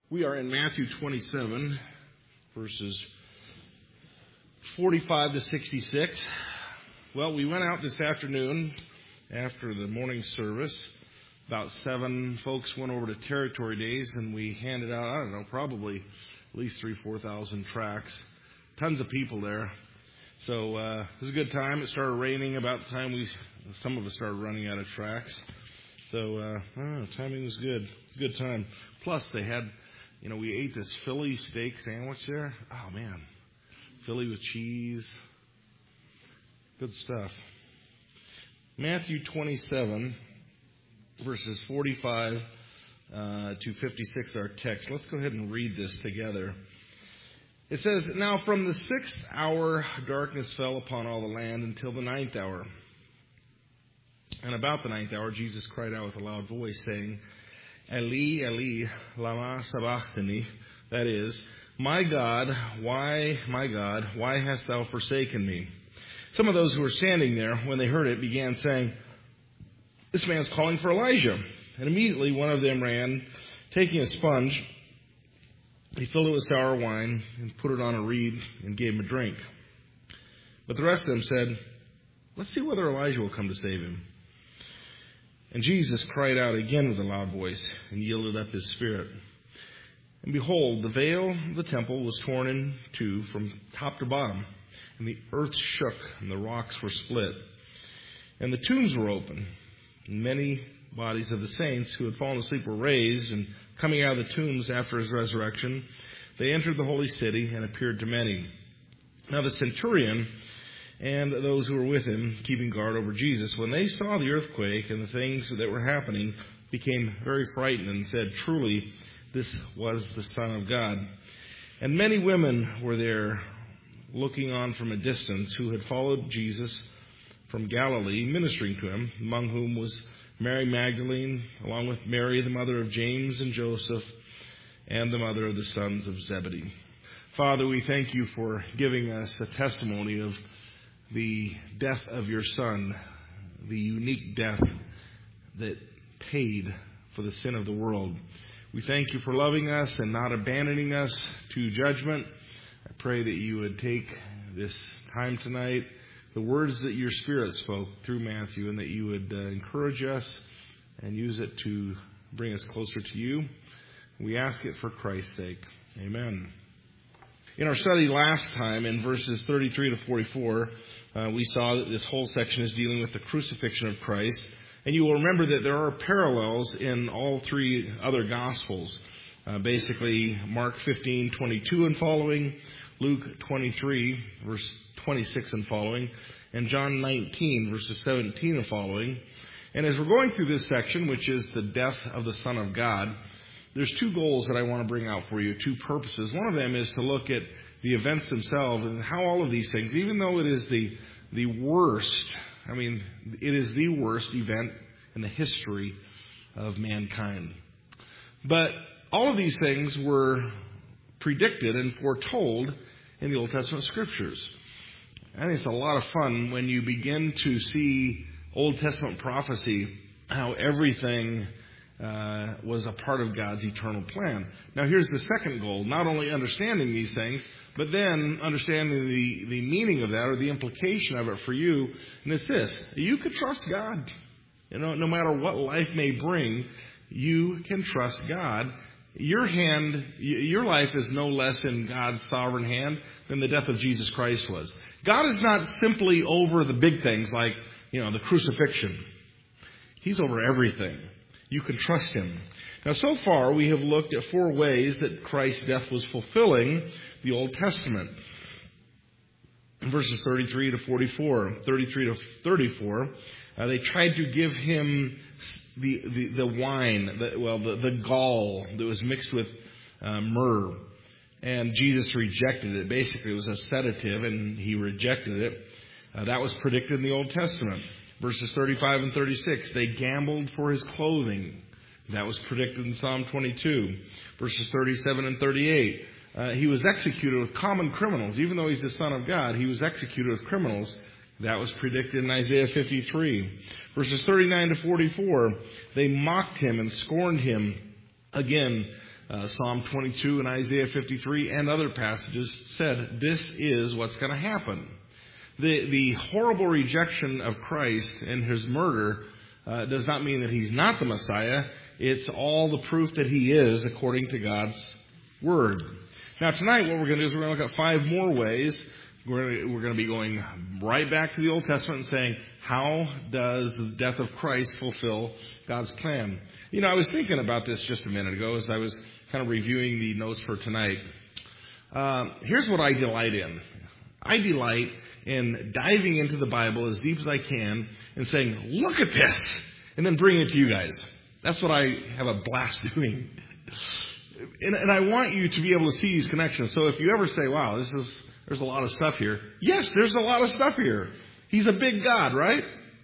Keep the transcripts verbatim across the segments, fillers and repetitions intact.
We are in Matthew twenty-seven, verses forty-five to sixty-six. Well, we went out this afternoon after the morning service. About seven folks went over to Territory Days, and we handed out, I don't know, probably at least three, four thousand tracts. Tons of people there. So uh, it was a good time. It started raining about the time we, some of us started running out of tracts. So uh, I don't know, timing was good. It was a good time. Plus, they had, you know, we ate this Philly steak sandwich there. Oh, man. Philly with cheese. Good stuff. Matthew twenty-seven, verses forty-five uh, to fifty-six, our text. Let's go ahead and read this together. It says, "Now from the sixth hour darkness fell upon all the land until the ninth hour. And about the ninth hour Jesus cried out with a loud voice, saying, Eli, Eli, lama sabachthani, that is, My God, why, my God, why hast thou forsaken me? Some of those who were standing there, when they heard it, began saying, This man's calling for Elijah. And immediately one of them ran, taking a sponge, he filled it with sour wine and put it on a reed and gave him a drink. But the rest of them said, Let's see whether Elijah will come to save him. And Jesus cried out again with a loud voice and yielded up his spirit. And behold, the veil of the temple was torn in two from top to bottom, and the earth shook and the rocks were split. And the tombs were open, and many bodies of the saints who had fallen asleep were raised, and coming out of the tombs after his resurrection, they entered the holy city and appeared to many. Now the centurion and those who were with him, keeping guard over Jesus, when they saw the earthquake and the things that were happening, became very frightened and said, Truly, this was the Son of God. And many women were there looking on from a distance, who had followed Jesus from Galilee, ministering to him, among whom was Mary Magdalene, along with Mary, the mother of James and Joseph, and the mother of the sons of Zebedee. Father, we thank you for giving us a testimony of the death of your Son, the unique death that paid for the sin of the world. We thank you for loving us and not abandoning us to judgment. I pray that you would take this time tonight, the words that your Spirit spoke through Matthew, and that you would uh, encourage us and use it to bring us closer to you. We ask it for Christ's sake. Amen. In our study last time, in verses thirty-three to forty-four, uh, we saw that this whole section is dealing with the crucifixion of Christ. And you will remember that there are parallels in all three other Gospels. Uh, basically, Mark fifteen, twenty-two and following, Luke twenty-three, verse twenty-six and following, and John nineteen, verses seventeen and following. And as we're going through this section, which is the death of the Son of God, there's two goals that I want to bring out for you, two purposes. One of them is to look at the events themselves and how all of these things, even though it is the the worst, I mean, it is the worst event in the history of mankind. But all of these things were predicted and foretold in the Old Testament Scriptures. I think it's a lot of fun when you begin to see Old Testament prophecy, how everything Uh, was a part of God's eternal plan. Now here's the second goal, not only understanding these things, but then understanding the, the meaning of that or the implication of it for you. And it's this: you can trust God. You know, no matter what life may bring, you can trust God. Your hand, your life is no less in God's sovereign hand than the death of Jesus Christ was. God is not simply over the big things like, you know, the crucifixion. He's over everything. You can trust him. Now, so far, we have looked at four ways that Christ's death was fulfilling the Old Testament. In verses thirty-three to forty-four, thirty-three to thirty-four, uh, they tried to give him the the, the wine, the, well, the, the gall that was mixed with uh, myrrh. And Jesus rejected it. Basically, it was a sedative, and he rejected it. Uh, that was predicted in the Old Testament. Verses thirty-five and thirty-six, they gambled for his clothing. That was predicted in Psalm twenty-two. Verses thirty-seven and thirty-eight, uh, he was executed with common criminals. Even though he's the Son of God, he was executed with criminals. That was predicted in Isaiah fifty-three. Verses thirty-nine to forty-four, they mocked him and scorned him. Again, uh, Psalm twenty-two and Isaiah fifty-three and other passages said this is what's going to happen. The, the horrible rejection of Christ and his murder uh, does not mean that he's not the Messiah. It's all the proof that he is according to God's Word. Now tonight what we're going to do is we're going to look at five more ways. We're, we're going to be going right back to the Old Testament and saying, how does the death of Christ fulfill God's plan? You know, I was thinking about this just a minute ago as I was kind of reviewing the notes for tonight. Uh, here's what I delight in. I delight in diving into the Bible as deep as I can and saying, look at this, and then bringing it to you guys. That's what I have a blast doing. And, and I want you to be able to see these connections. So if you ever say, wow, this is there's a lot of stuff here. Yes, there's a lot of stuff here. He's a big God, right?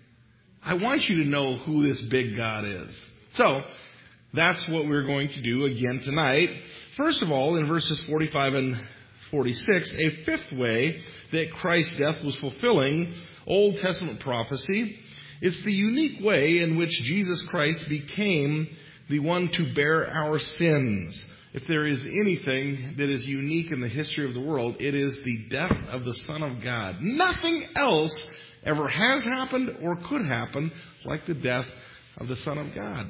I want you to know who this big God is. So that's what we're going to do again tonight. First of all, in verses forty-five and forty-six, a fifth way that Christ's death was fulfilling Old Testament prophecy is the unique way in which Jesus Christ became the one to bear our sins. If there is anything that is unique in the history of the world, it is the death of the Son of God. Nothing else ever has happened or could happen like the death of the Son of God.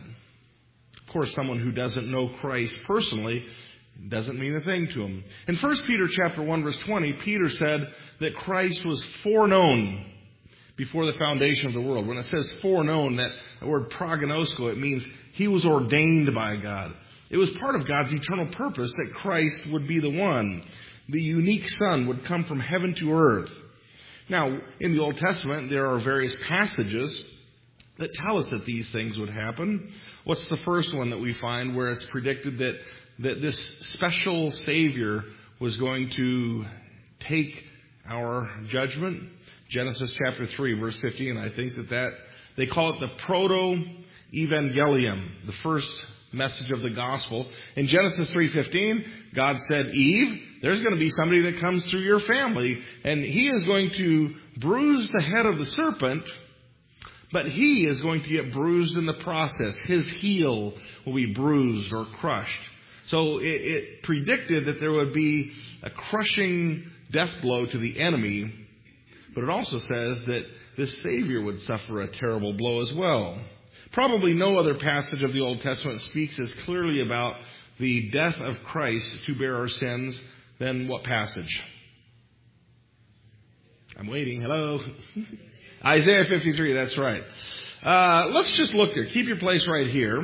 Of course, someone who doesn't know Christ personally doesn't mean a thing to him. In First Peter chapter one, verse twenty, Peter said that Christ was foreknown before the foundation of the world. When it says foreknown, that word prognosko, it means he was ordained by God. It was part of God's eternal purpose that Christ would be the one. The unique Son would come from heaven to earth. Now, in the Old Testament, there are various passages that tell us that these things would happen. What's the first one that we find where it's predicted that, that this special Savior was going to take our judgment? Genesis chapter three, verse fifteen. I think that that, they call it the proto-evangelium, the first message of the gospel. In Genesis three fifteen, God said, Eve, there's going to be somebody that comes through your family, and he is going to bruise the head of the serpent, but he is going to get bruised in the process. His heel will be bruised or crushed. So it, it predicted that there would be a crushing death blow to the enemy, but it also says that this Savior would suffer a terrible blow as well. Probably no other passage of the Old Testament speaks as clearly about the death of Christ to bear our sins than what passage? I'm waiting. Hello? Isaiah fifty-three, that's right. Uh, let's just look there. Keep your place right here.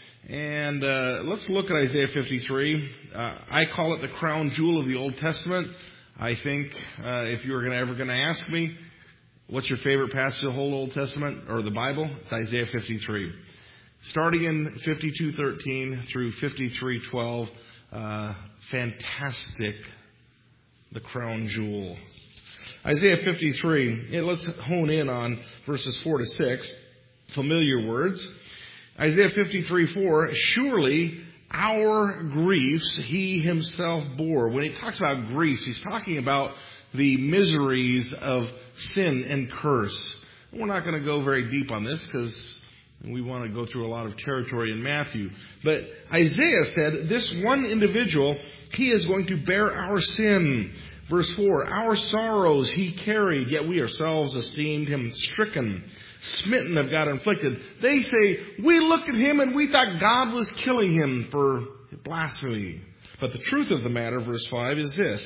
And uh, let's look at Isaiah fifty-three. Uh, I call it the crown jewel of the Old Testament. I think uh, if you were gonna, ever going to ask me, what's your favorite passage of the whole Old Testament or the Bible? It's Isaiah fifty-three. Starting in fifty-two thirteen through fifty-three twelve, uh, fantastic, the crown jewel. Isaiah fifty-three, yeah, let's hone in on verses four to six, familiar words. Isaiah fifty-three four, surely our griefs he himself bore. When he talks about griefs, he's talking about the miseries of sin and curse. We're not going to go very deep on this because we want to go through a lot of territory in Matthew. But Isaiah said this one individual, he is going to bear our sin. Verse four, our sorrows he carried, yet we ourselves esteemed him stricken, smitten of God, afflicted. They say, we looked at him and we thought God was killing him for blasphemy. But the truth of the matter, verse five, is this.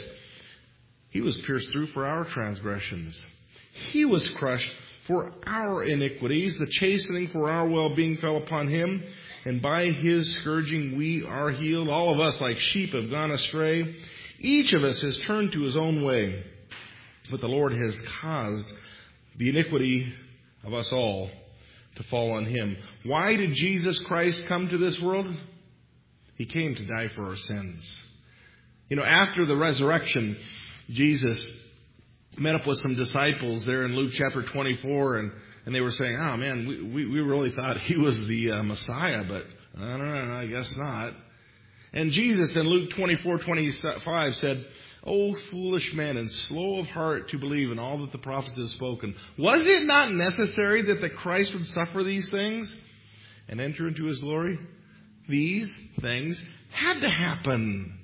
He was pierced through for our transgressions. He was crushed for our iniquities. The chastening for our well-being fell upon him. And by his scourging we are healed. All of us like sheep have gone astray. Each of us has turned to his own way. But the Lord has caused the iniquity of us all to fall on him. Why did Jesus Christ come to this world? He came to die for our sins. You know, after the resurrection, Jesus met up with some disciples there in Luke chapter twenty-four, and, and they were saying, oh man, we, we, we really thought he was the uh, Messiah, but I don't know, I guess not. And Jesus in Luke twenty-four twenty-five said, O foolish man and slow of heart to believe in all that the prophets have spoken. Was it not necessary that the Christ would suffer these things and enter into his glory? These things Had to happen.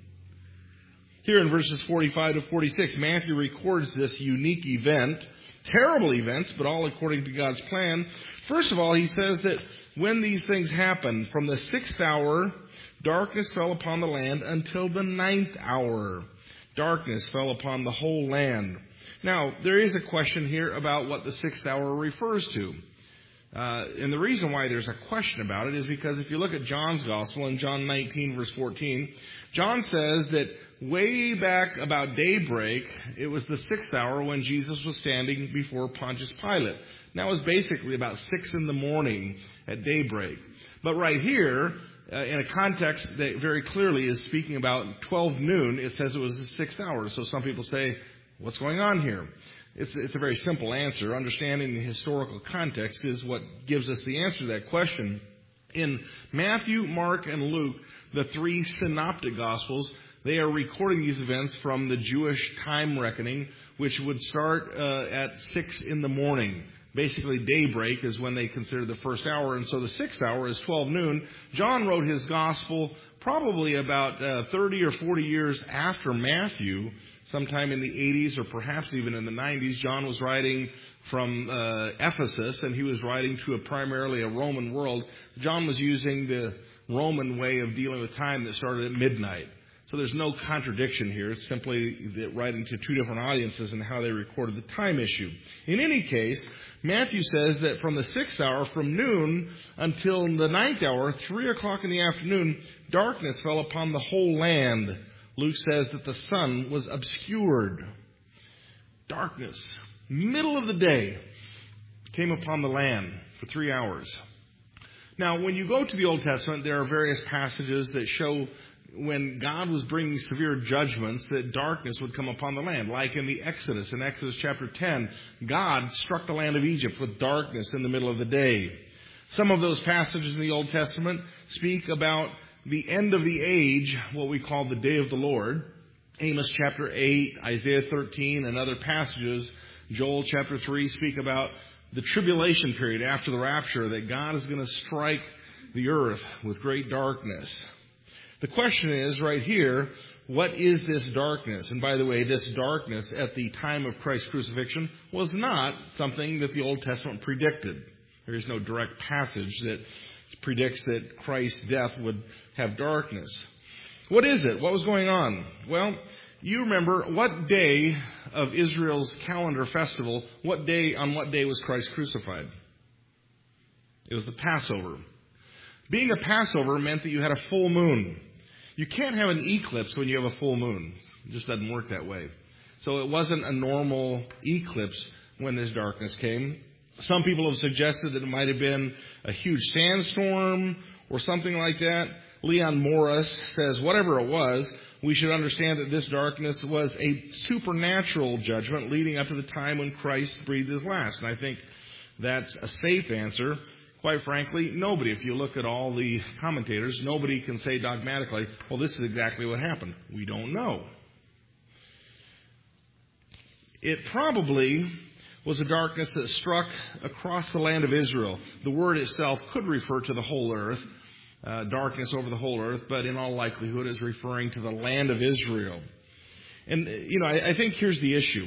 Here in verses forty-five to forty-six, Matthew records this unique event, terrible events, but all according to God's plan. First of all, he says that when these things happened, from the sixth hour, darkness fell upon the land until the ninth hour. Darkness fell upon the whole land. Now, there is a question here about what the sixth hour refers to. Uh, and the reason why there's a question about it is because if you look at John's Gospel in John nineteen, verse fourteen, John says that way back about daybreak, it was the sixth hour when Jesus was standing before Pontius Pilate. That was basically about six in the morning at daybreak. But right here, uh, in a context that very clearly is speaking about twelve noon, it says it was the sixth hour. So some people say, what's going on here? It's, it's a very simple answer. Understanding the historical context is what gives us the answer to that question. In Matthew, Mark, and Luke, the three synoptic Gospels, they are recording these events from the Jewish time reckoning, which would start uh, at six in the morning. Basically, daybreak is when they consider the first hour, and so the sixth hour is twelve noon. John wrote his Gospel probably about uh, thirty or forty years after Matthew, sometime in the eighties or perhaps even in the nineties. John was writing from uh, Ephesus, and he was writing to a primarily a Roman world. John was using the Roman way of dealing with time that started at midnight. So there's no contradiction here. It's simply writing to two different audiences and how they recorded the time issue. In any case, Matthew says that from the sixth hour, from noon until the ninth hour, three o'clock in the afternoon, darkness fell upon the whole land. Luke says that the sun was obscured. Darkness, middle of the day, came upon the land for three hours. Now, when you go to the Old Testament, there are various passages that show when God was bringing severe judgments that darkness would come upon the land. Like in the Exodus, in Exodus chapter ten, God struck the land of Egypt with darkness in the middle of the day. Some of those passages in the Old Testament speak about the end of the age, what we call the day of the Lord. Amos chapter eight, Isaiah thirteen, and other passages, Joel chapter three, speak about the tribulation period after the rapture, that God is going to strike the earth with great darkness. The question is right here, what is this darkness? And by the way, this darkness at the time of Christ's crucifixion was not something that the Old Testament predicted. There is no direct passage that predicts that Christ's death would have darkness. What is it? What was going on? Well, you remember what day of Israel's calendar festival, what day, on what day was Christ crucified? It was the Passover. Being a Passover meant that you had a full moon. You can't have an eclipse when you have a full moon. It just doesn't work that way. So it wasn't a normal eclipse when this darkness came. Some people have suggested that it might have been a huge sandstorm or something like that. Leon Morris says, whatever it was, we should understand that this darkness was a supernatural judgment leading up to the time when Christ breathed his last. And I think that's a safe answer. Quite frankly, nobody, if you look at all the commentators, nobody can say dogmatically, well, this is exactly what happened. We don't know. It probably was a darkness that struck across the land of Israel. The word itself could refer to the whole earth, uh, darkness over the whole earth, but in all likelihood is referring to the land of Israel. And, you know, I, I think here's the issue.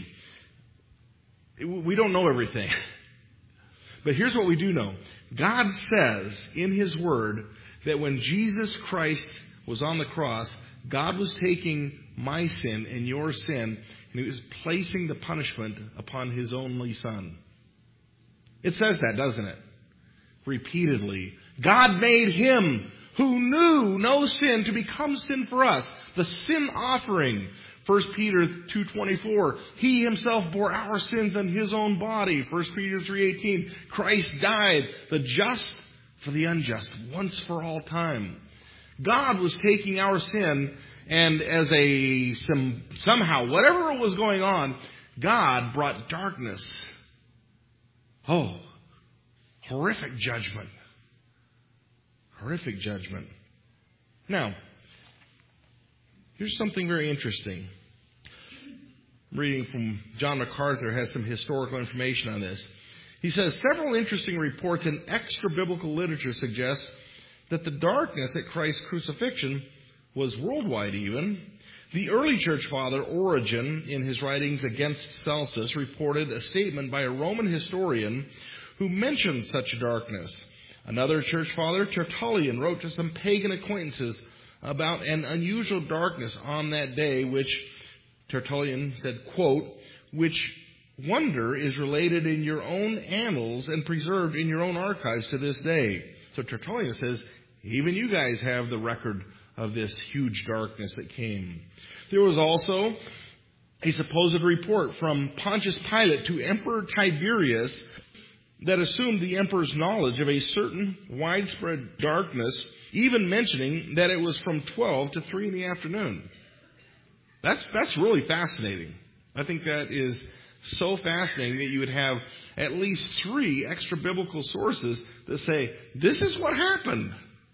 We don't know everything. But here's what we do know. God says in his word that when Jesus Christ was on the cross, God was taking my sin and your sin, and he was placing the punishment upon his only son. It says that, doesn't it? Repeatedly. God made him who knew no sin to become sin for us. The sin offering. First Peter two twenty-four, he himself bore our sins on his own body. First Peter three eighteen, Christ died, the just for the unjust, once for all time. God was taking our sin, and as a some, somehow, whatever was going on, God brought darkness. Oh, horrific judgment. Horrific judgment. Now, here's something very interesting. Reading from John MacArthur has some historical information on this. He says, several interesting reports in extra-biblical literature suggest that the darkness at Christ's crucifixion was worldwide even. The early church father Origen, in his writings against Celsus, reported a statement by a Roman historian who mentioned such darkness. Another church father, Tertullian, wrote to some pagan acquaintances about an unusual darkness on that day, which Tertullian said, quote, which wonder is related in your own annals and preserved in your own archives to this day. So Tertullian says, even you guys have the record of this huge darkness that came. There was also a supposed report from Pontius Pilate to Emperor Tiberius that assumed the emperor's knowledge of a certain widespread darkness, even mentioning that it was from twelve to three in the afternoon. That's, that's really fascinating. I think that is so fascinating that you would have at least three extra biblical sources that say, this is what happened.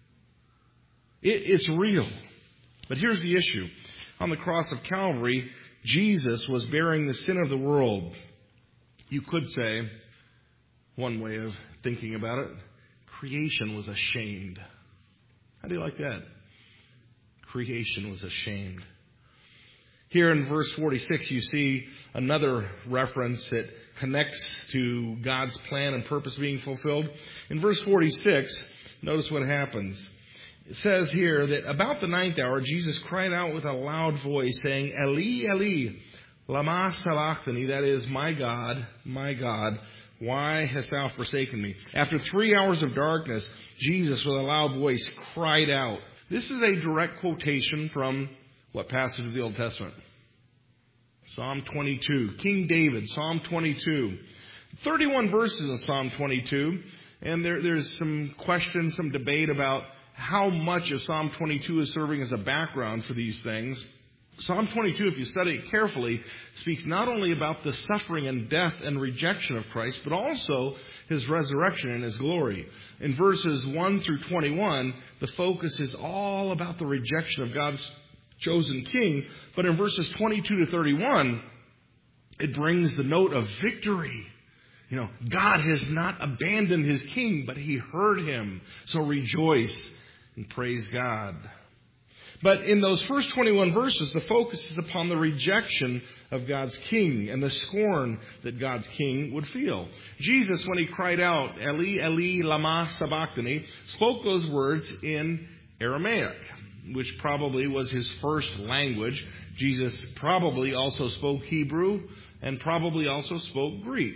It, it's real. But here's the issue. On the cross of Calvary, Jesus was bearing the sin of the world. You could say, one way of thinking about it, creation was ashamed. How do you like that? Creation was ashamed. Here in verse forty-six, you see another reference that connects to God's plan and purpose being fulfilled. In verse forty-six, notice what happens. It says here that about the ninth hour, Jesus cried out with a loud voice, saying, Eli, Eli, lama sabachthani, that is, my God, my God, why hast thou forsaken me? After three hours of darkness, Jesus, with a loud voice, cried out. This is a direct quotation from what passage of the Old Testament? Psalm twenty-two. King David, Psalm twenty-two. thirty-one verses in Psalm twenty-two. And there, there's some questions, some debate about how much of Psalm twenty-two is serving as a background for these things. Psalm twenty-two, if you study it carefully, speaks not only about the suffering and death and rejection of Christ, but also His resurrection and His glory. In verses one through twenty-one, the focus is all about the rejection of God's chosen king. But in verses twenty-two to thirty-one, it brings the note of victory. You know, God has not abandoned His king, but He heard him. So rejoice and praise God. But in those first twenty-one verses, the focus is upon the rejection of God's king and the scorn that God's king would feel. Jesus, when He cried out, Eli, Eli, lama sabachthani, spoke those words in Aramaic, which probably was His first language. Jesus probably also spoke Hebrew and probably also spoke Greek.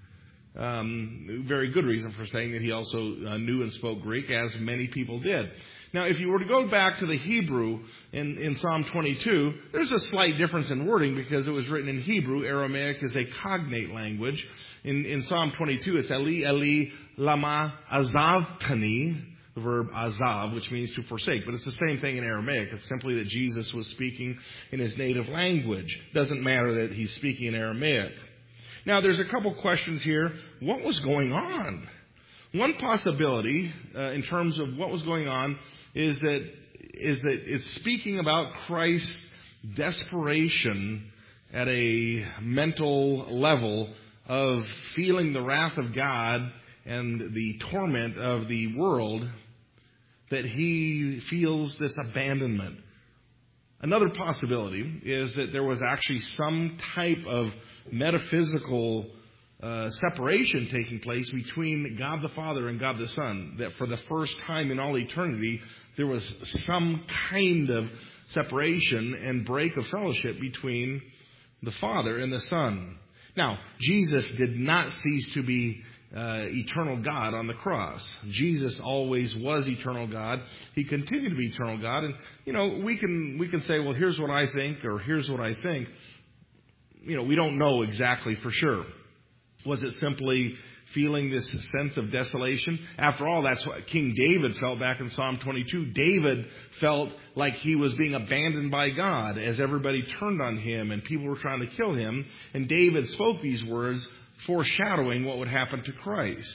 Um, very good reason for saying that He also uh, knew and spoke Greek, as many people did. Now, if you were to go back to the Hebrew in, in Psalm twenty-two, there's a slight difference in wording because it was written in Hebrew. Aramaic is a cognate language. In, in Psalm twenty-two, it's Eli, Eli, lama azavtani, the verb azav, which means to forsake. But it's the same thing in Aramaic. It's simply that Jesus was speaking in His native language. It doesn't matter that He's speaking in Aramaic. Now, there's a couple questions here. What was going on? One possibility uh, in terms of what was going on is that is that it's speaking about Christ's desperation at a mental level of feeling the wrath of God and the torment of the world, that He feels this abandonment. Another possibility is that there was actually some type of metaphysical uh, separation taking place between God the Father and God the Son, that for the first time in all eternity, there was some kind of separation and break of fellowship between the Father and the Son. Now, Jesus did not cease to be uh, eternal God on the cross. Jesus always was eternal God. He continued to be eternal God. And, you know, we can we can say, well, here's what I think, or here's what I think. You know, we don't know exactly for sure. Was it simply feeling this sense of desolation? After all, that's what King David felt back in Psalm twenty-two. David felt like he was being abandoned by God as everybody turned on him and people were trying to kill him. And David spoke these words, foreshadowing what would happen to Christ.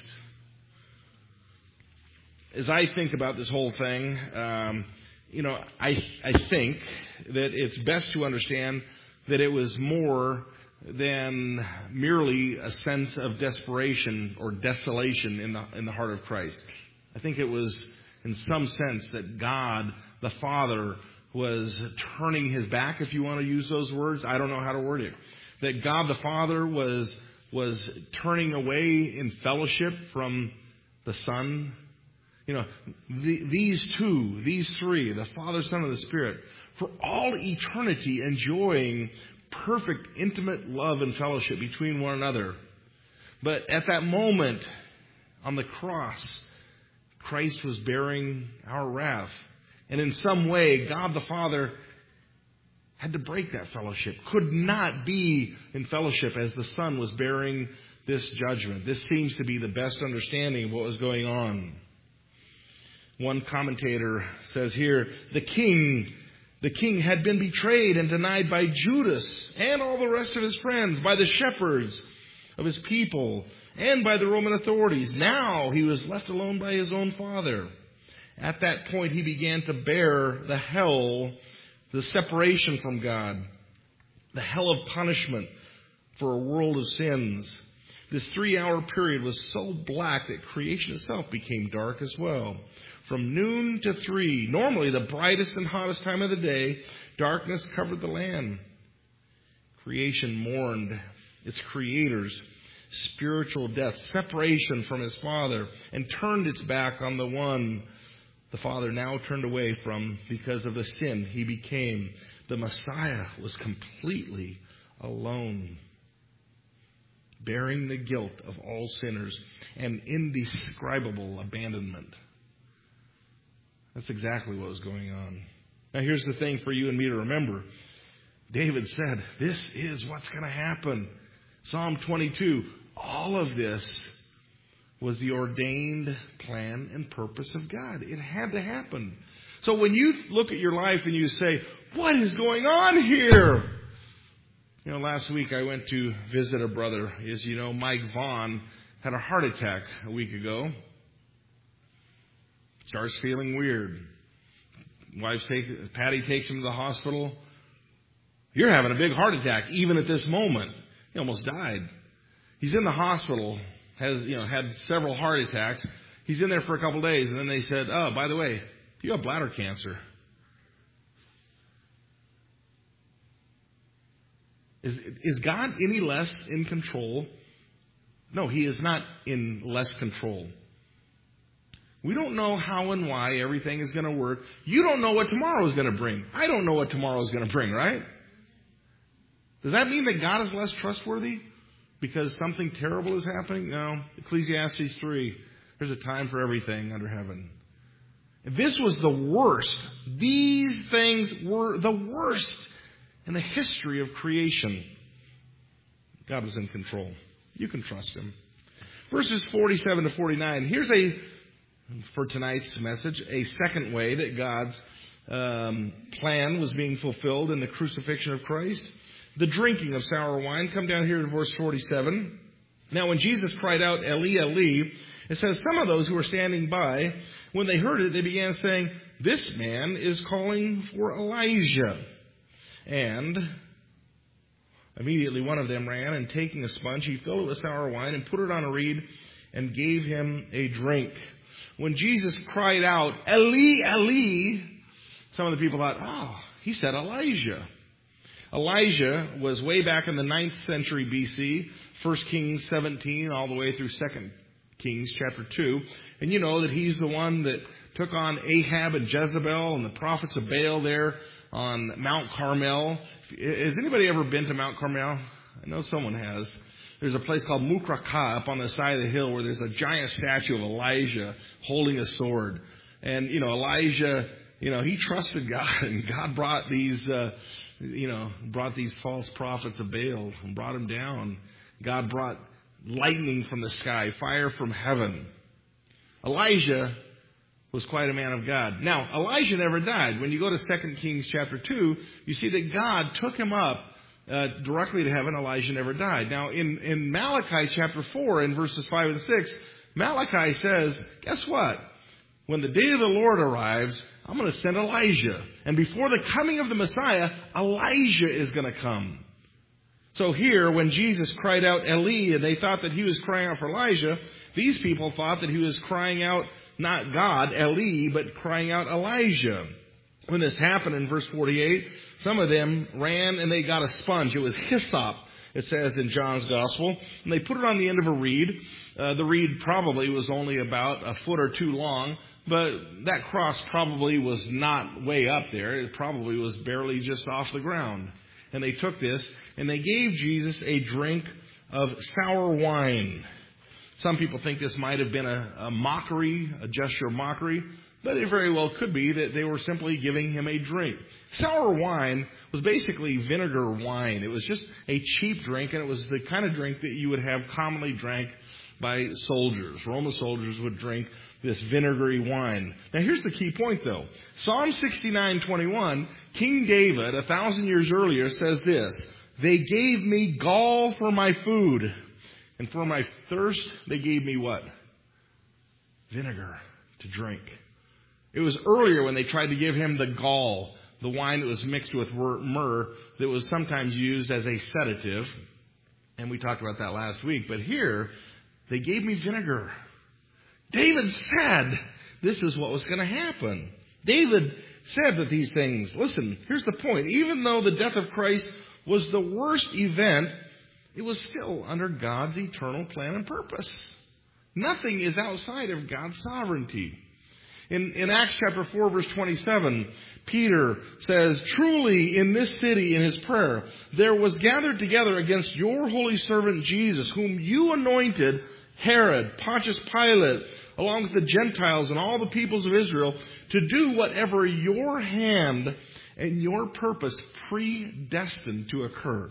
As I think about this whole thing, um, you know, I I think that it's best to understand that it was more than merely a sense of desperation or desolation in the in the heart of Christ. I think it was in some sense that God, the Father, was turning his back, if you want to use those words. I don't know how to word it. That God the Father was was turning away in fellowship from the Son. You know, the, these two, these three, the Father, Son, and the Spirit, for all eternity enjoying perfect, intimate love and fellowship between one another. But at that moment on the cross, Christ was bearing our wrath. And in some way, God the Father had to break that fellowship. Could not be in fellowship as the Son was bearing this judgment. This seems to be the best understanding of what was going on. One commentator says here, the king, the king had been betrayed and denied by Judas and all the rest of his friends, by the shepherds of his people, and by the Roman authorities. Now he was left alone by his own Father. At that point, he began to bear the hell, the separation from God, the hell of punishment for a world of sins. This three-hour period was so black that creation itself became dark as well. From noon to three, normally the brightest and hottest time of the day, darkness covered the land. Creation mourned its Creator's spiritual death, separation from His Father, and turned its back on the one the Father now turned away from because of the sin He became. The Messiah was completely alone, bearing the guilt of all sinners and indescribable abandonment. That's exactly what was going on. Now here's the thing for you and me to remember. David said, this is what's going to happen. Psalm twenty-two, all of this was the ordained plan and purpose of God. It had to happen. So when you look at your life and you say, what is going on here? You know, last week I went to visit a brother. As you know, Mike Vaughn had a heart attack a week ago. Starts feeling weird. Wife take, Patty takes him to the hospital. You're having a big heart attack, even at this moment. He almost died. He's in the hospital, has you know had several heart attacks. He's in there for a couple of days, and then they said, oh, by the way, you have bladder cancer. Is, is God any less in control? No, He is not in less control. We don't know how and why everything is going to work. You don't know what tomorrow is going to bring. I don't know what tomorrow is going to bring, right? Does that mean that God is less trustworthy because something terrible is happening? No. Ecclesiastes three, there's a time for everything under heaven. This was the worst. These things were the worst in the history of creation. God was in control. You can trust Him. Verses forty-seven to forty-nine. Here's a, for tonight's message, a second way that God's um, plan was being fulfilled in the crucifixion of Christ. The drinking of sour wine. Come down here to verse forty-seven. Now when Jesus cried out, Eli, Eli, it says some of those who were standing by, when they heard it, they began saying, this man is calling for Elijah. And immediately one of them ran, and taking a sponge, he filled it with sour wine and put it on a reed and gave him a drink. When Jesus cried out, Eli, Eli, some of the people thought, oh, he said Elijah. Elijah was way back in the ninth century B C, First Kings seventeen, all the way through Second Kings chapter two. And you know that he's the one that took on Ahab and Jezebel and the prophets of Baal there on Mount Carmel. Has anybody ever been to Mount Carmel? I know someone has. There's a place called Mukraka up on the side of the hill where there's a giant statue of Elijah holding a sword. And, you know, Elijah, you know, he trusted God, and God brought these, uh, you know, brought these false prophets of Baal and brought them down. God brought lightning from the sky, fire from heaven. Elijah was quite a man of God. Now, Elijah never died. When you go to Second Kings chapter two, you see that God took him up uh, directly to heaven. Elijah never died. Now, in, in Malachi chapter four, in verses five and six, Malachi says, guess what? When the day of the Lord arrives, I'm going to send Elijah. And before the coming of the Messiah, Elijah is going to come. So here, when Jesus cried out Eli, and they thought that he was crying out for Elijah, these people thought that he was crying out not God, Eli, but crying out Elijah. When this happened in verse forty-eight, some of them ran and they got a sponge. It was hyssop, it says in John's Gospel. And they put it on the end of a reed. Uh, the reed probably was only about a foot or two long, but that cross probably was not way up there. It probably was barely just off the ground. And they took this and they gave Jesus a drink of sour wine. Some people think this might have been a, a mockery, a gesture of mockery. But it very well could be that they were simply giving him a drink. Sour wine was basically vinegar wine. It was just a cheap drink, and it was the kind of drink that you would have commonly drank by soldiers. Roman soldiers would drink this vinegary wine. Now here's the key point, though. Psalm sixty-nine twenty-one, King David, a thousand years earlier, says this: "They gave me gall for my food, and for my thirst they gave me" what? Vinegar to drink. It was earlier when they tried to give him the gall, the wine that was mixed with myrrh that was sometimes used as a sedative. And we talked about that last week. But here, they gave me vinegar. David said this is what was going to happen. David said that these things, listen, here's the point. Even though the death of Christ was the worst event, it was still under God's eternal plan and purpose. Nothing is outside of God's sovereignty. In, in Acts chapter four, verse twenty-seven, Peter says, "Truly in this city," in his prayer, "there was gathered together against your holy servant Jesus, whom you anointed, Herod, Pontius Pilate, along with the Gentiles and all the peoples of Israel, to do whatever your hand and your purpose predestined to occur."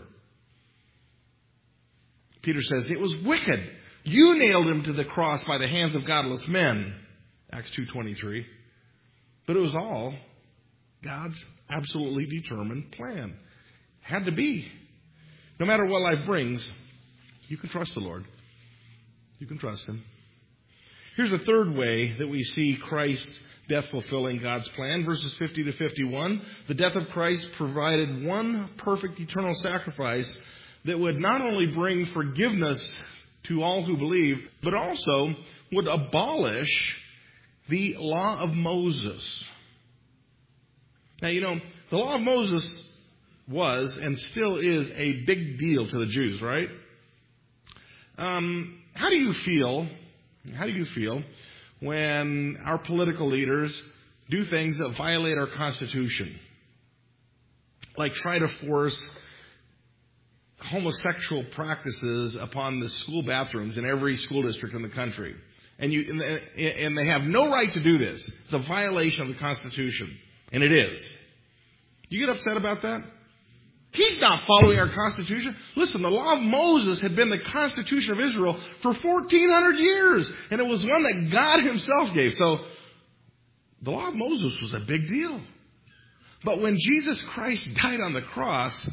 Peter says, it was wicked. You nailed him to the cross by the hands of godless men. Acts two twenty-three. But it was all God's absolutely determined plan. Had to be. No matter what life brings, you can trust the Lord. You can trust Him. Here's a third way that we see Christ's death fulfilling God's plan. Verses fifty to fifty-one. The death of Christ provided one perfect eternal sacrifice that would not only bring forgiveness to all who believe, but also would abolish the law of Moses. Now, you know, the law of Moses was and still is a big deal to the Jews, right? Um, how do you feel, how do you feel when our political leaders do things that violate our Constitution? Like try to force homosexual practices upon the school bathrooms in every school district in the country. And you, and they have no right to do this. It's a violation of the Constitution. And it is. You get upset about that? He's not following our Constitution. Listen, the law of Moses had been the Constitution of Israel for fourteen hundred years. And it was one that God Himself gave. So, the law of Moses was a big deal. But when Jesus Christ died on the cross,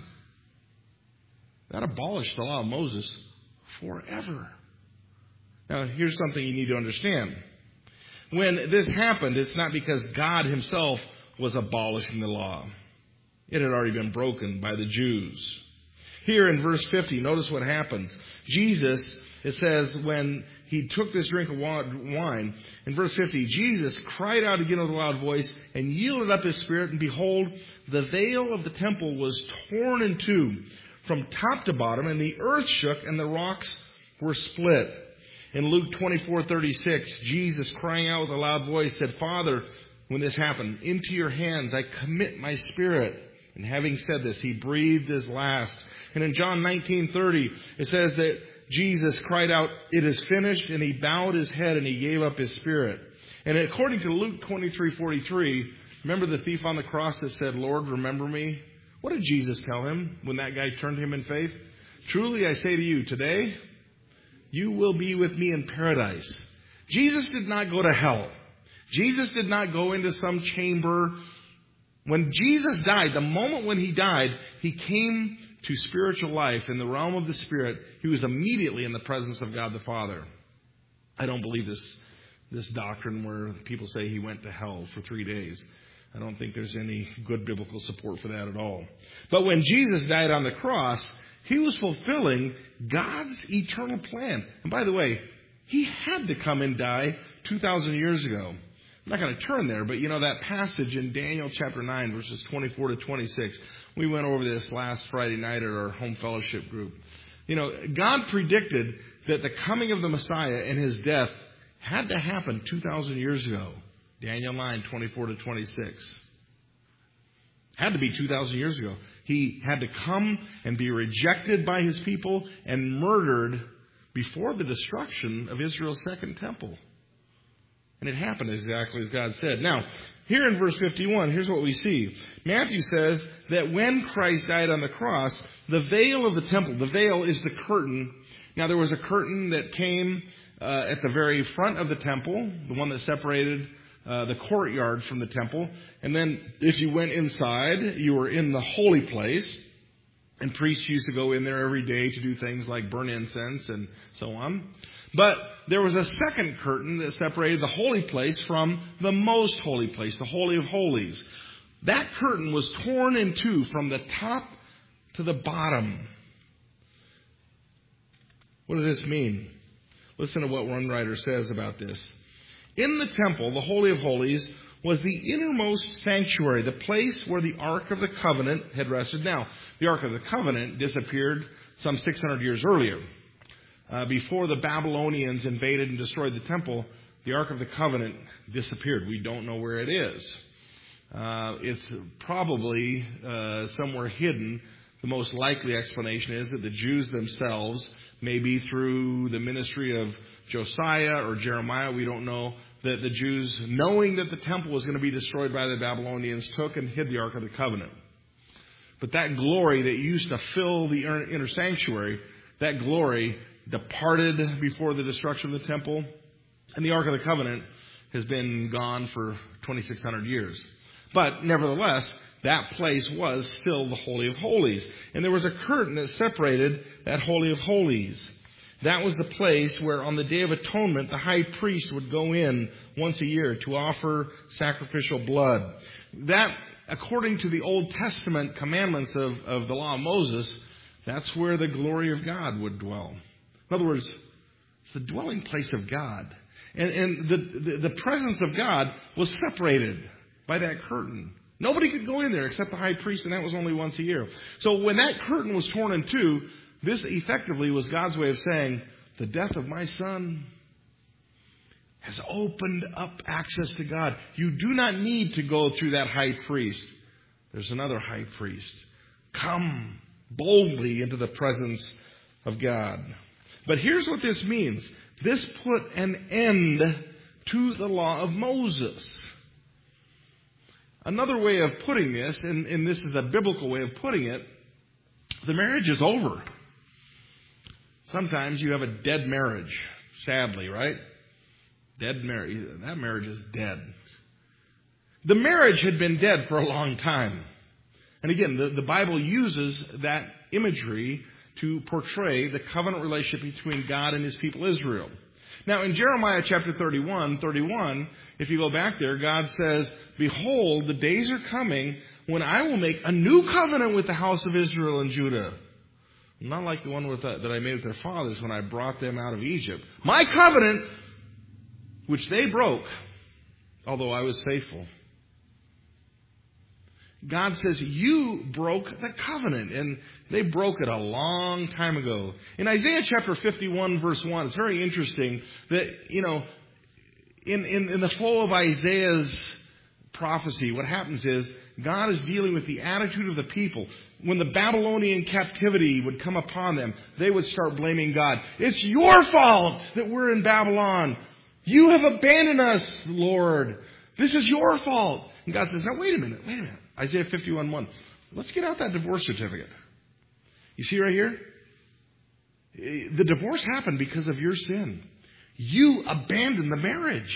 that abolished the law of Moses forever. Now, here's something you need to understand. When this happened, it's not because God Himself was abolishing the law. It had already been broken by the Jews. Here in verse fifty, notice what happens. Jesus, it says, when He took this drink of wine, in verse fifty, Jesus cried out again with a loud voice and yielded up His spirit, and behold, the veil of the temple was torn in two from top to bottom, and the earth shook, and the rocks were split. In Luke twenty-four thirty-six, Jesus, crying out with a loud voice, said, "Father," when this happened, "into your hands I commit my spirit." And having said this, He breathed His last. And in John nineteen thirty, it says that Jesus cried out, "It is finished," and He bowed His head and He gave up His spirit. And according to Luke twenty-three forty-three, remember the thief on the cross that said, "Lord, remember me"? What did Jesus tell him when that guy turned to Him in faith? "Truly I say to you, today you will be with me in paradise." Jesus did not go to hell. Jesus did not go into some chamber. When Jesus died, the moment when He died, He came to spiritual life in the realm of the Spirit. He was immediately in the presence of God the Father. I don't believe this, this doctrine where people say He went to hell for three days. I don't think there's any good biblical support for that at all. But when Jesus died on the cross, He was fulfilling God's eternal plan. And by the way, He had to come and die two thousand years ago. I'm not going to turn there, but you know that passage in Daniel chapter nine, verses twenty-four to twenty-six. We went over this last Friday night at our home fellowship group. You know, God predicted that the coming of the Messiah and his death had to happen two thousand years ago. Daniel nine, twenty-four to twenty-six. Had to be two thousand years ago. He had to come and be rejected by his people and murdered before the destruction of Israel's second temple. And it happened exactly as God said. Now, here in verse fifty-one, here's what we see. Matthew says that when Christ died on the cross, the veil of the temple, the veil is the curtain. Now, there was a curtain that came uh, at the very front of the temple, the one that separated uh, the courtyard from the temple. And then if you went inside, you were in the holy place. And priests used to go in there every day to do things like burn incense and so on. But there was a second curtain that separated the holy place from the most holy place, the Holy of Holies. That curtain was torn in two from the top to the bottom. What does this mean? Listen to what one writer says about this. In the temple, the Holy of Holies was the innermost sanctuary, the place where the Ark of the Covenant had rested. Now, the Ark of the Covenant disappeared some six hundred years earlier. Uh, before the Babylonians invaded and destroyed the temple, the Ark of the Covenant disappeared. We don't know where it is. Uh, it's probably uh, somewhere hidden. The most likely explanation is that the Jews themselves, maybe through the ministry of Josiah or Jeremiah, we don't know, that the Jews, knowing that the temple was going to be destroyed by the Babylonians, took and hid the Ark of the Covenant. But that glory that used to fill the inner sanctuary, that glory departed before the destruction of the temple, and the Ark of the Covenant has been gone for twenty-six hundred years. But nevertheless, that place was still the Holy of Holies. And there was a curtain that separated that Holy of Holies. That was the place where on the Day of Atonement, the high priest would go in once a year to offer sacrificial blood. That, according to the Old Testament commandments of, of the law of Moses, that's where the glory of God would dwell. In other words, it's the dwelling place of God. And, and the, the, the presence of God was separated by that curtain. Nobody could go in there except the high priest, and that was only once a year. So when that curtain was torn in two, this effectively was God's way of saying, the death of my son has opened up access to God. You do not need to go through that high priest. There's another high priest. Come boldly into the presence of God. But here's what this means. This put an end to the law of Moses. Another way of putting this, and, and this is a biblical way of putting it, the marriage is over. Sometimes you have a dead marriage, sadly, right? Dead marriage. That marriage is dead. The marriage had been dead for a long time. And again, the, the Bible uses that imagery to portray the covenant relationship between God and his people Israel. Now, in Jeremiah chapter thirty-one, thirty-one, if you go back there, God says, behold, the days are coming when I will make a new covenant with the house of Israel and Judah. Not like the one with the, that I made with their fathers when I brought them out of Egypt. My covenant, which they broke, although I was faithful. God says, you broke the covenant, and they broke it a long time ago. In Isaiah chapter fifty-one, verse one, it's very interesting that, you know, in, in, in the flow of Isaiah's prophecy, what happens is God is dealing with the attitude of the people. When the Babylonian captivity would come upon them, they would start blaming God. It's your fault that we're in Babylon. You have abandoned us, Lord. This is your fault. And God says, now wait a minute, wait a minute. Isaiah fifty-one, one. Let's get out that divorce certificate. You see right here? The divorce happened because of your sin. You abandoned the marriage.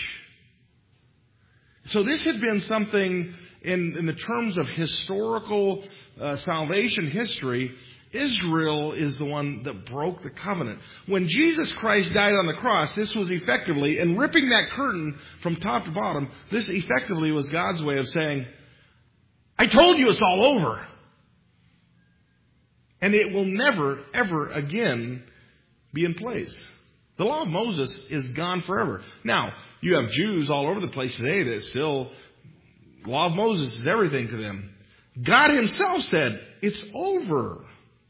So this had been something in, in the terms of historical uh, salvation history. Israel is the one that broke the covenant. When Jesus Christ died on the cross, this was effectively, and ripping that curtain from top to bottom, this effectively was God's way of saying, I told you it's all over. And it will never, ever again be in place. The law of Moses is gone forever. Now, you have Jews all over the place today that still, law of Moses is everything to them. God himself said, it's over.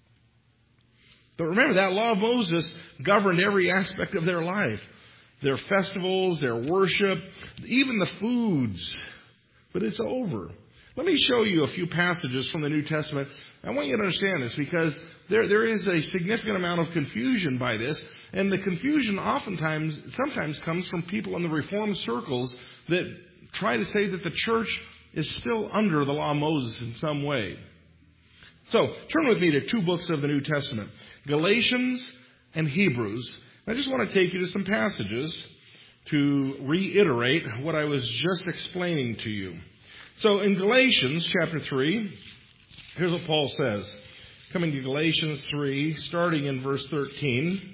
But remember, that law of Moses governed every aspect of their life. Their festivals, their worship, even the foods. But it's over. Let me show you a few passages from the New Testament. I want you to understand this because there, there is a significant amount of confusion by this. And the confusion oftentimes, sometimes comes from people in the Reformed circles that try to say that the church is still under the law of Moses in some way. So, turn with me to two books of the New Testament, Galatians and Hebrews. I just want to take you to some passages to reiterate what I was just explaining to you. So, in Galatians chapter three, here's what Paul says. Coming to Galatians three, starting in verse thirteen.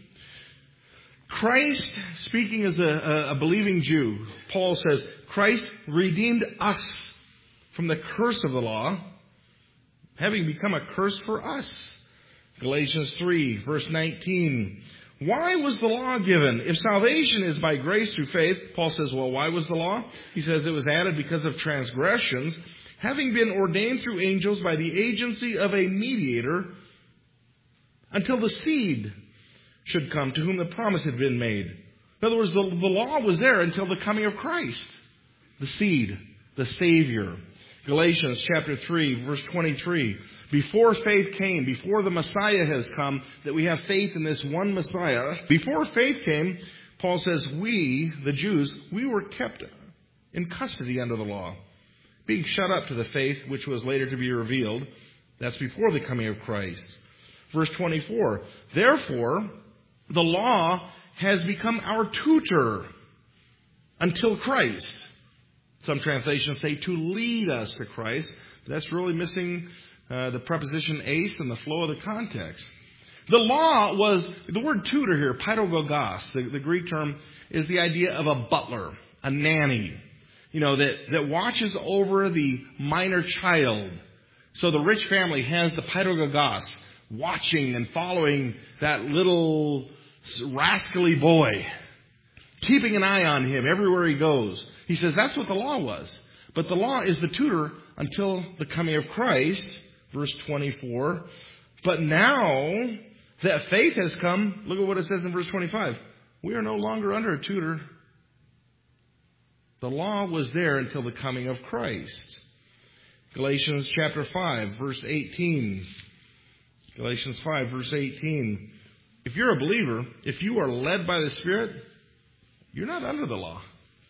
Christ, speaking as a, a believing Jew, Paul says, Christ redeemed us from the curse of the law, having become a curse for us. Galatians three, verse nineteen. Why was the law given? If salvation is by grace through faith, Paul says, well, why was the law? He says it was added because of transgressions, having been ordained through angels by the agency of a mediator, until the seed should come to whom the promise had been made. In other words, the, the law was there until the coming of Christ, the seed, the Savior. Galatians chapter three, verse twenty-three. Before faith came, before the Messiah has come, that we have faith in this one Messiah. Before faith came, Paul says, we, the Jews, we were kept in custody under the law, being shut up to the faith which was later to be revealed. That's before the coming of Christ. Verse twenty-four. Therefore, the law has become our tutor until Christ. Some translations say to lead us to Christ. That's really missing uh, the preposition ace and the flow of the context. The law was, the word tutor here, paidagogos, the, the Greek term, is the idea of a butler, a nanny, you know, that, that watches over the minor child. So the rich family has the paidagogos, watching and following that little rascally boy, keeping an eye on him everywhere he goes. He says that's what the law was. But the law is the tutor until the coming of Christ, verse twenty-four. But now that faith has come, look at what it says in verse twenty-five. We are no longer under a tutor. The law was there until the coming of Christ. Galatians chapter five, verse eighteen. Galatians five, verse eighteen. If you're a believer, if you are led by the Spirit, you're not under the law.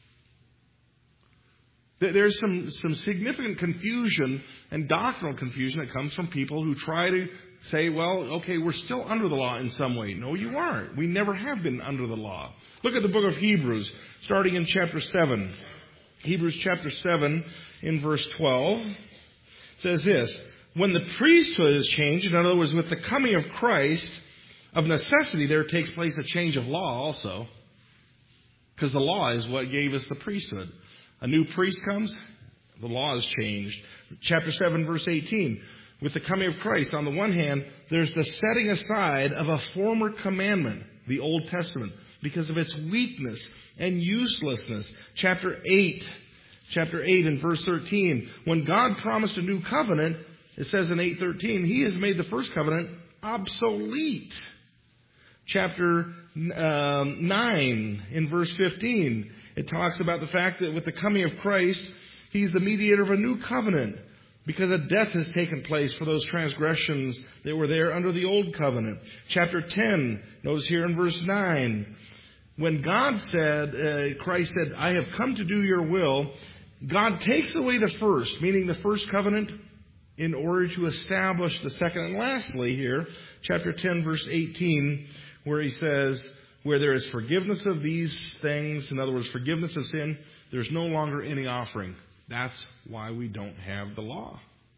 There's some, some significant confusion and doctrinal confusion that comes from people who try to say, well, okay, we're still under the law in some way. No, you aren't. We never have been under the law. Look at the book of Hebrews, starting in chapter seven. Hebrews chapter seven, in verse twelve, says this. When the priesthood is changed, in other words, with the coming of Christ, of necessity there takes place a change of law also. Because the law is what gave us the priesthood. A new priest comes, the law is changed. Chapter seven, verse eighteen. With the coming of Christ, on the one hand, there's the setting aside of a former commandment, the Old Testament, because of its weakness and uselessness. Chapter eight, chapter eight and verse thirteen. When God promised a new covenant, it says in eight thirteen, He has made the first covenant obsolete. Chapter um, nine, in verse fifteen, it talks about the fact that with the coming of Christ, He's the mediator of a new covenant because a death has taken place for those transgressions that were there under the old covenant. Chapter ten, notice here in verse nine, when God said, uh, Christ said, I have come to do your will, God takes away the first, meaning the first covenant, in order to establish the second. And lastly here, chapter ten, verse eighteen, where He says, where there is forgiveness of these things, in other words, forgiveness of sin, there's no longer any offering. That's why we don't have the law.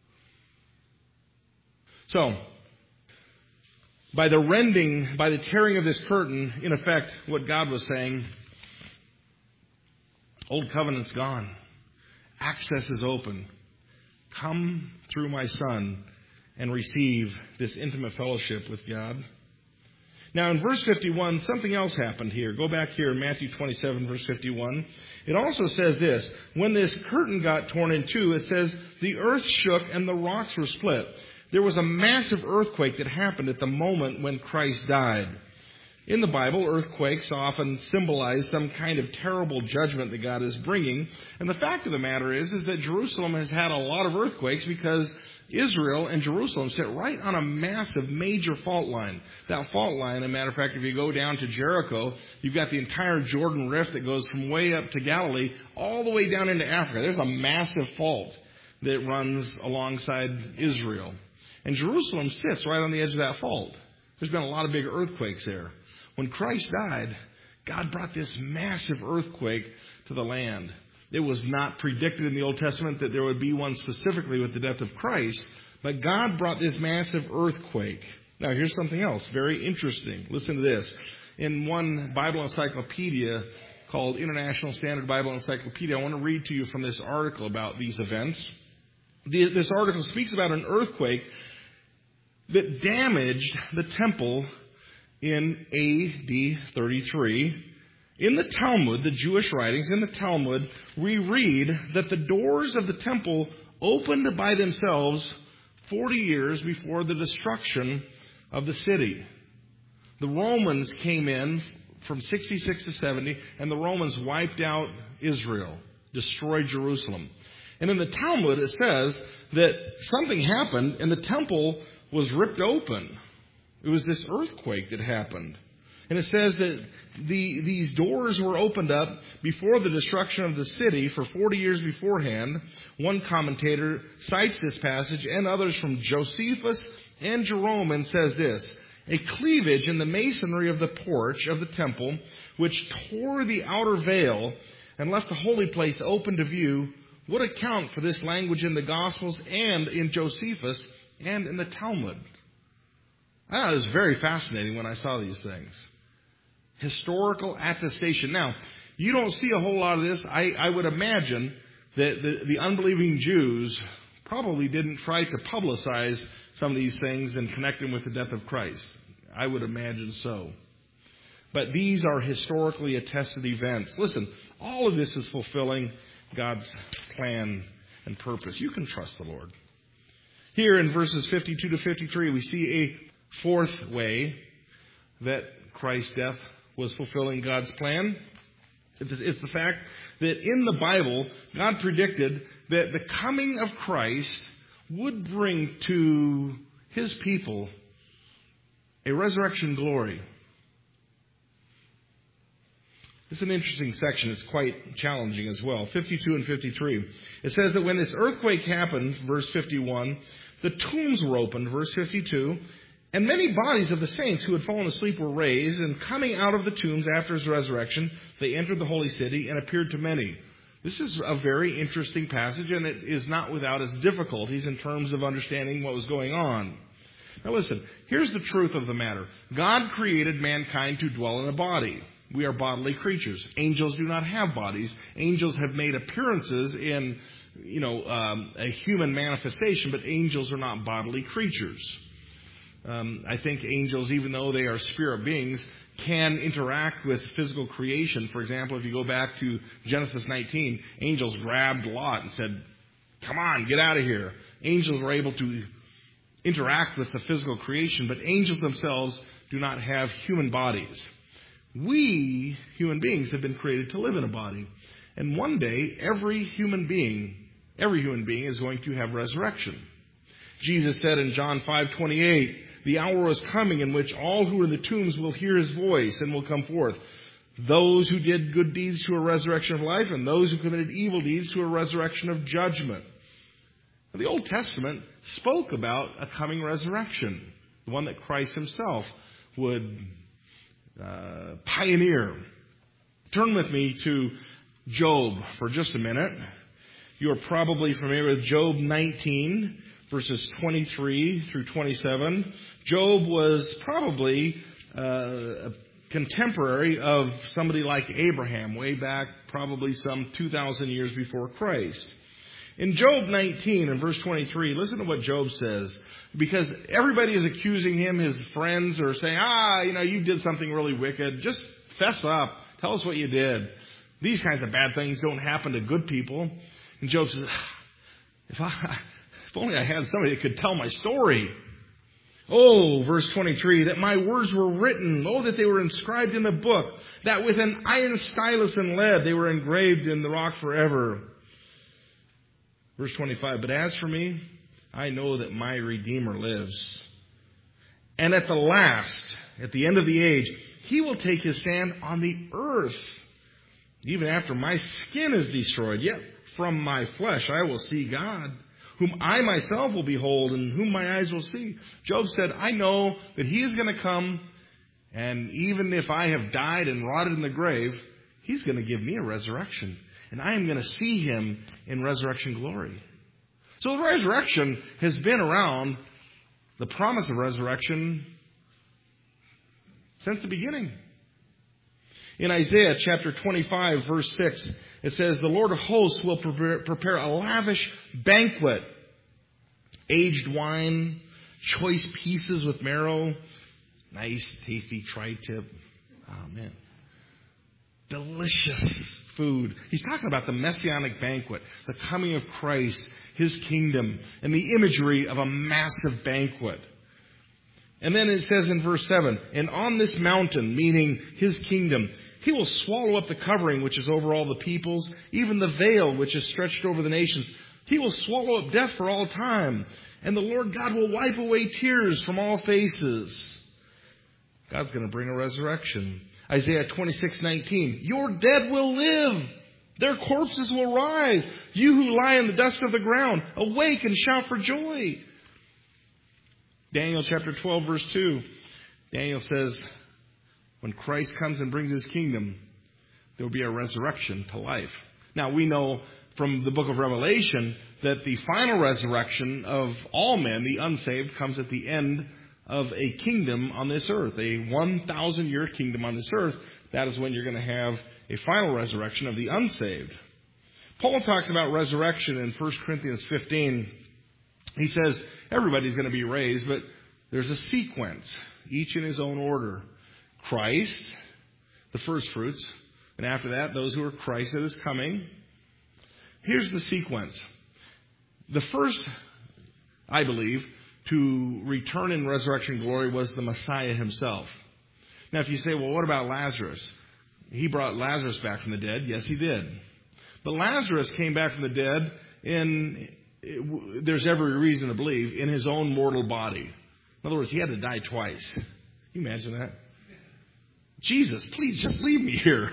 So, by the rending, by the tearing of this curtain, in effect, what God was saying, Old Covenant's gone. Access is open. Come through my Son and receive this intimate fellowship with God. Now in verse fifty-one, something else happened here. Go back here in Matthew twenty-seven, verse fifty-one. It also says this: when this curtain got torn in two, it says, the earth shook and the rocks were split. There was a massive earthquake that happened at the moment when Christ died. In the Bible, earthquakes often symbolize some kind of terrible judgment that God is bringing. And the fact of the matter is, is that Jerusalem has had a lot of earthquakes because Israel and Jerusalem sit right on a massive, major fault line. That fault line, as a matter of fact, if you go down to Jericho, you've got the entire Jordan Rift that goes from way up to Galilee all the way down into Africa. There's a massive fault that runs alongside Israel. And Jerusalem sits right on the edge of that fault. There's been a lot of big earthquakes there. When Christ died, God brought this massive earthquake to the land. It was not predicted in the Old Testament that there would be one specifically with the death of Christ, but God brought this massive earthquake. Now, here's something else very interesting. Listen to this. In one Bible encyclopedia called International Standard Bible Encyclopedia, I want to read to you from this article about these events. This article speaks about an earthquake that damaged the temple in A D thirty-three. In the Talmud, the Jewish writings, in the Talmud, we read that the doors of the temple opened by themselves forty years before the destruction of the city. The Romans came in from sixty-six to seventy, and the Romans wiped out Israel, destroyed Jerusalem. And in the Talmud, it says that something happened, and the temple was ripped open. It was this earthquake that happened. And it says that the, these doors were opened up before the destruction of the city for forty years beforehand. One commentator cites this passage and others from Josephus and Jerome and says this: a cleavage in the masonry of the porch of the temple, which tore the outer veil and left the holy place open to view, would account for this language in the Gospels and in Josephus and in the Talmud. I thought it was very fascinating when I saw these things. Historical attestation. Now, you don't see a whole lot of this. I, I would imagine that the, the unbelieving Jews probably didn't try to publicize some of these things and connect them with the death of Christ. I would imagine so. But these are historically attested events. Listen, all of this is fulfilling God's plan and purpose. You can trust the Lord. Here in verses fifty-two to fifty-three, we see a fourth way that Christ's death was fulfilling God's plan. It's the fact that in the Bible, God predicted that the coming of Christ would bring to His people a resurrection glory. This is an interesting section. It's quite challenging as well. fifty-two and fifty-three. It says that when this earthquake happened, verse fifty-one, the tombs were opened, verse fifty-two, and many bodies of the saints who had fallen asleep were raised, and coming out of the tombs after His resurrection, they entered the holy city and appeared to many. This is a very interesting passage, and it is not without its difficulties in terms of understanding what was going on. Now listen, here's the truth of the matter. God created mankind to dwell in a body. We are bodily creatures. Angels do not have bodies. Angels have made appearances in, you know, um, a human manifestation, but angels are not bodily creatures. Um, I think angels, even though they are spirit beings, can interact with physical creation. For example, if you go back to Genesis nineteen, angels grabbed Lot and said, "Come on, get out of here." Angels were able to interact with the physical creation, but angels themselves do not have human bodies. We, human beings, have been created to live in a body. And one day, every human being, every human being is going to have resurrection. Jesus said in John five twenty-eight, the hour is coming in which all who are in the tombs will hear His voice and will come forth. Those who did good deeds to a resurrection of life, and those who committed evil deeds to a resurrection of judgment. Now, the Old Testament spoke about a coming resurrection, the one that Christ Himself would uh, pioneer. Turn with me to Job for just a minute. You are probably familiar with Job nineteen. Verses twenty-three through twenty-seven. Job was probably uh, a contemporary of somebody like Abraham, way back probably some two thousand years before Christ. In Job nineteen and verse twenty-three, listen to what Job says. Because everybody is accusing him, his friends are saying, ah, you know, you did something really wicked. Just fess up. Tell us what you did. These kinds of bad things don't happen to good people. And Job says, if, I, if only I had somebody that could tell my story. Oh, verse twenty-three, that my words were written. Oh, that they were inscribed in a book. That with an iron stylus and lead they were engraved in the rock forever. Verse twenty-five, but as for me, I know that my Redeemer lives. And at the last, at the end of the age, he will take his stand on the earth. Even after my skin is destroyed, yet from my flesh I will see God, whom I myself will behold and whom my eyes will see. Job said, I know that he is going to come, and even if I have died and rotted in the grave, he's going to give me a resurrection. And I am going to see him in resurrection glory. So the resurrection has been around, the promise of resurrection, since the beginning. In Isaiah chapter twenty-five, verse six, it says, the Lord of hosts will prepare, prepare a lavish banquet, aged wine, choice pieces with marrow, nice, tasty tri-tip. Oh, man. Delicious food. He's talking about the messianic banquet, the coming of Christ, his kingdom, and the imagery of a massive banquet. And then it says in verse seven, and on this mountain, meaning his kingdom, he will swallow up the covering which is over all the peoples, even the veil which is stretched over the nations. He will swallow up death for all time, and the Lord God will wipe away tears from all faces. God's going to bring a resurrection. Isaiah twenty-six nineteen, your dead will live. Their corpses will rise. You who lie in the dust of the ground, awake and shout for joy. Daniel chapter twelve, verse two. Daniel says, when Christ comes and brings his kingdom, there will be a resurrection to life. Now, we know from the book of Revelation that the final resurrection of all men, the unsaved, comes at the end of a kingdom on this earth, a one thousand year kingdom on this earth. That is when you're going to have a final resurrection of the unsaved. Paul talks about resurrection in First Corinthians fifteen. He says everybody's going to be raised, but there's a sequence, each in his own order. Christ, the first fruits, and after that, those who are Christ that is coming. Here's the sequence. The first, I believe, to return in resurrection glory was the Messiah himself. Now, if you say, well, what about Lazarus? He brought Lazarus back from the dead. Yes, he did. But Lazarus came back from the dead in, there's every reason to believe, in his own mortal body. In other words, he had to die twice. Can you imagine that? Jesus, please just leave me here.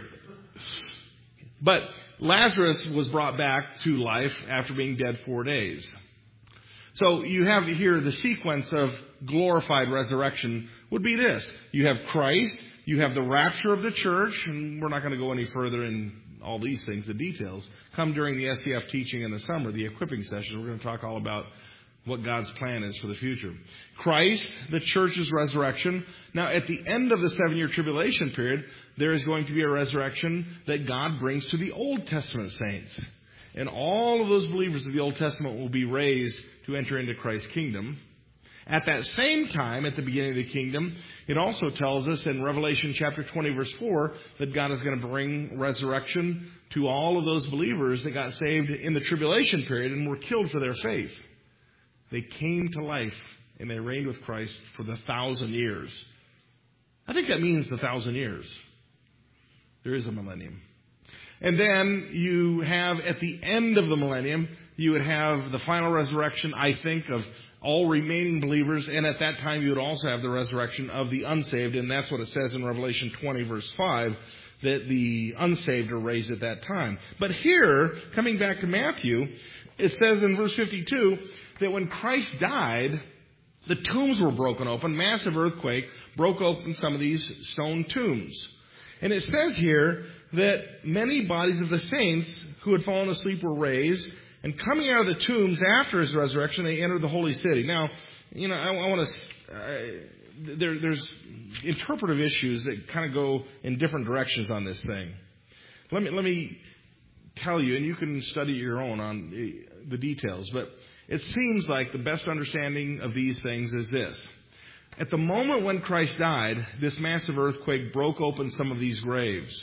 But Lazarus was brought back to life after being dead four days. So you have here the sequence of glorified resurrection would be this. You have Christ, you have the rapture of the church, and we're not going to go any further in all these things, the details. Come during the S C F teaching in the summer, the equipping session, we're going to talk all about what God's plan is for the future. Christ, the church's resurrection. Now, at the end of the seven-year tribulation period, there is going to be a resurrection that God brings to the Old Testament saints. And all of those believers of the Old Testament will be raised to enter into Christ's kingdom. At that same time, at the beginning of the kingdom, it also tells us in Revelation chapter twenty, verse four, that God is going to bring resurrection to all of those believers that got saved in the tribulation period and were killed for their faith. They came to life and they reigned with Christ for the thousand years. I think that means the thousand years. There is a millennium. And then you have, at the end of the millennium, you would have the final resurrection, I think, of all remaining believers. And at that time, you would also have the resurrection of the unsaved. And that's what it says in Revelation twenty, verse five, that the unsaved are raised at that time. But here, coming back to Matthew, it says in verse fifty-two that when Christ died, the tombs were broken open. Massive earthquake broke open some of these stone tombs. And it says here that many bodies of the saints who had fallen asleep were raised. And coming out of the tombs after his resurrection, they entered the holy city. Now, you know, I, I want to... Uh, there, there's interpretive issues that kind of go in different directions on this thing. Let me, let me tell you, and you can study your own on the details, but it seems like the best understanding of these things is this. At the moment when Christ died, this massive earthquake broke open some of these graves.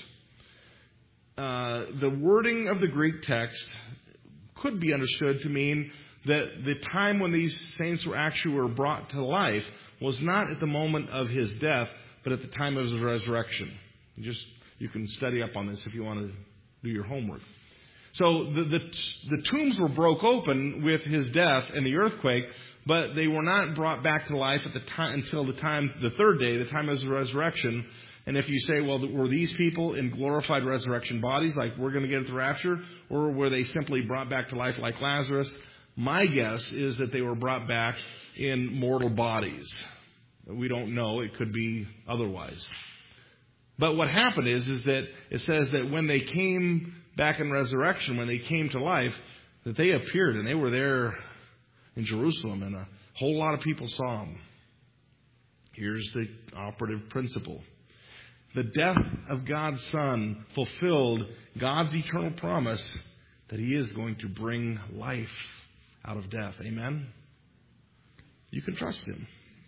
Uh, the wording of the Greek text could be understood to mean that the time when these saints were actually were brought to life was not at the moment of his death, but at the time of his resurrection. You just you can study up on this if you want to do your homework. So the, the the tombs were broke open with his death and the earthquake, but they were not brought back to life at the time until the time the third day, the time of his resurrection. And if you say, well, were these people in glorified resurrection bodies, like we're going to get at the rapture, or were they simply brought back to life like Lazarus? My guess is that they were brought back in mortal bodies. We don't know; it could be otherwise. But what happened is, is that it says that when they came back in resurrection, when they came to life, that they appeared and they were there in Jerusalem, and a whole lot of people saw them. Here's the operative principle. The death of God's Son fulfilled God's eternal promise that He is going to bring life out of death. Amen? You can trust Him.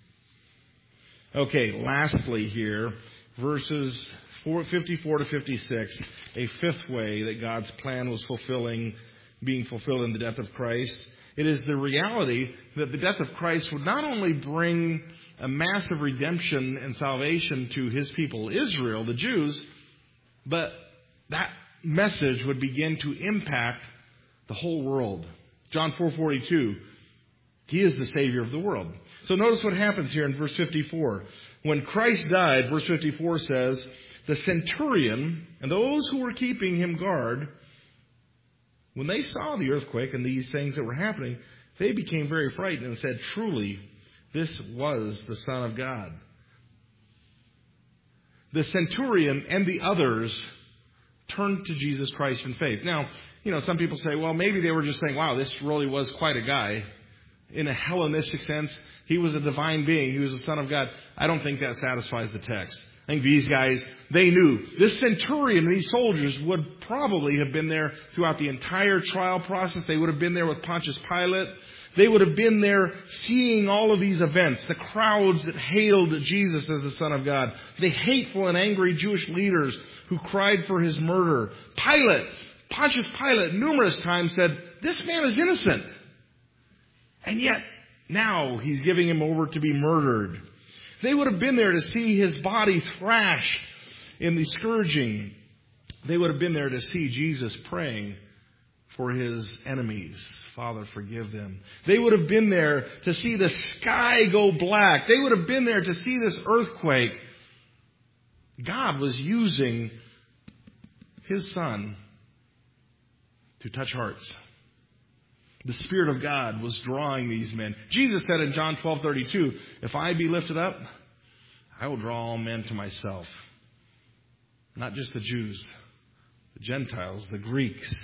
Okay, lastly here, verses fifty-four to fifty-six, a fifth way that God's plan was fulfilling, being fulfilled in the death of Christ. It is the reality that the death of Christ would not only bring a massive redemption and salvation to His people, Israel, the Jews, but that message would begin to impact the whole world. John four forty-two, He is the Savior of the world. So notice what happens here in verse fifty-four. When Christ died, verse fifty-four says, the centurion and those who were keeping him guard, when they saw the earthquake and these things that were happening, they became very frightened and said, truly, this was the Son of God. The centurion and the others turned to Jesus Christ in faith. Now, you know, some people say, well, maybe they were just saying, wow, this really was quite a guy. In a Hellenistic sense, he was a divine being. He was the Son of God. I don't think that satisfies the text. I think these guys, they knew. This centurion, these soldiers would probably have been there throughout the entire trial process. They would have been there with Pontius Pilate. They would have been there seeing all of these events. The crowds that hailed Jesus as the Son of God. The hateful and angry Jewish leaders who cried for His murder. Pilate, Pontius Pilate, numerous times said, this man is innocent. And yet, now He's giving Him over to be murdered. They would have been there to see His body thrashed in the scourging. They would have been there to see Jesus praying for His enemies. Father, forgive them. They would have been there to see the sky go black. They would have been there to see this earthquake. God was using His Son to touch hearts. The Spirit of God was drawing these men. Jesus said in John twelve thirty-two, if I be lifted up, I will draw all men to myself. Not just the Jews, the Gentiles, the Greeks.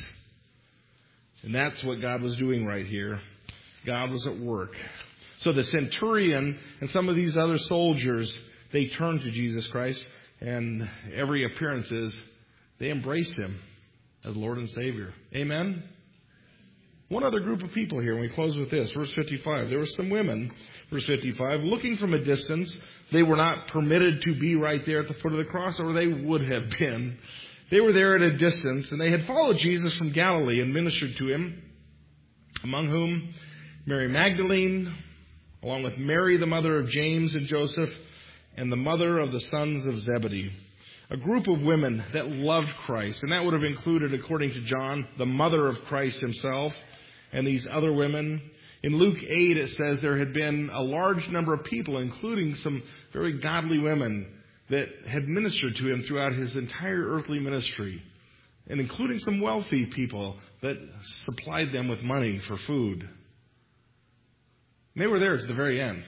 And that's what God was doing right here. God was at work. So the centurion and some of these other soldiers, they turned to Jesus Christ, and every appearance is they embraced Him as Lord and Savior. Amen? One other group of people here, and we close with this. Verse fifty-five. There were some women, verse fifty-five, looking from a distance. They were not permitted to be right there at the foot of the cross, or they would have been. They were there at a distance, and they had followed Jesus from Galilee and ministered to Him, among whom Mary Magdalene, along with Mary, the mother of James and Joseph, and the mother of the sons of Zebedee. A group of women that loved Christ, and that would have included, according to John, the mother of Christ Himself, and these other women. In Luke eight, it says there had been a large number of people, including some very godly women, that had ministered to Him throughout His entire earthly ministry, and including some wealthy people that supplied them with money for food. And they were there to the very end.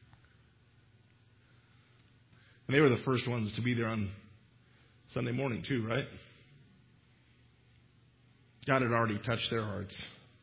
And they were the first ones to be there on Sunday morning too, right? God had already touched their hearts.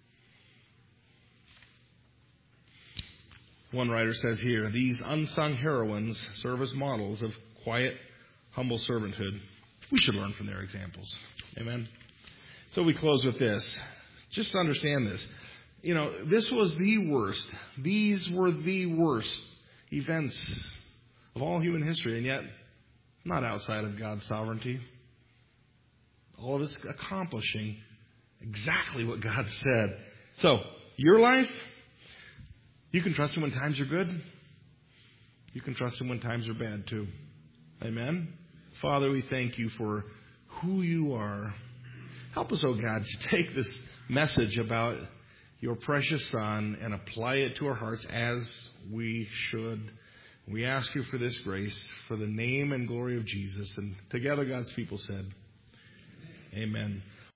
One writer says here, these unsung heroines serve as models of quiet, humble servanthood. We should learn from their examples. Amen. So we close with this. Just understand this. You know, this was the worst. These were the worst events of all human history, and yet not outside of God's sovereignty. All of it's accomplishing exactly what God said. So, your life, you can trust Him when times are good. You can trust Him when times are bad too. Amen? Father, we thank You for who You are. Help us, oh God, to take this message about Your precious Son and apply it to our hearts as we should. We ask You for this grace, for the name and glory of Jesus. And together God's people said, Amen.